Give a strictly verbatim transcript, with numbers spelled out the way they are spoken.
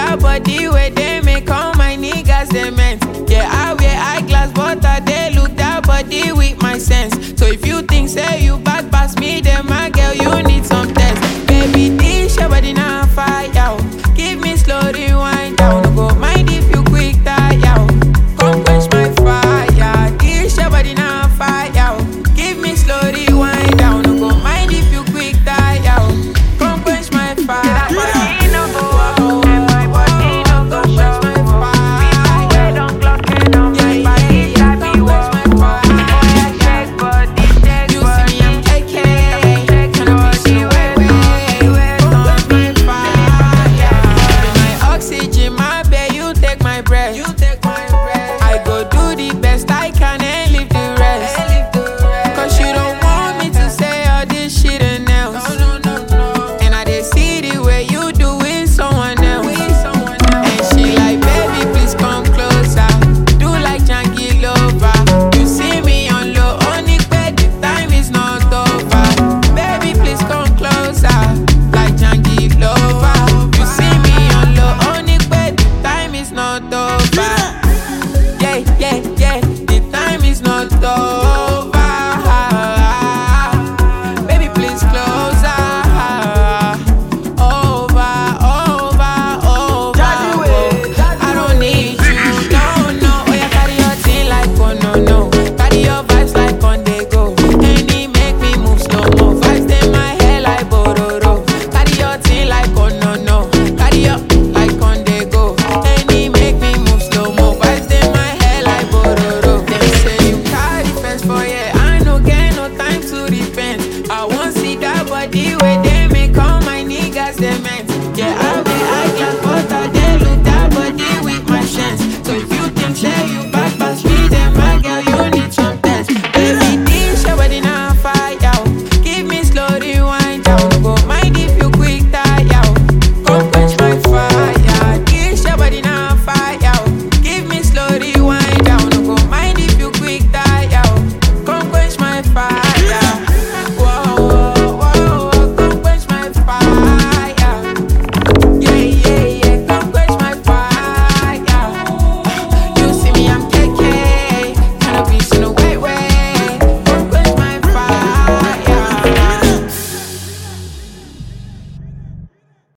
that body where they make all my niggas cement. Yeah, I wear eyeglass, but I they look that body with my sense. So if you think say you bad pass me, then my girl, you need some test. Baby, this your body now fire. Give me slow rewind down. No go mind if you quick tire. Come quench my fire. This your body now fire. Give me slow rewind down. No go mind if you quick tire. Come quench my fire. You take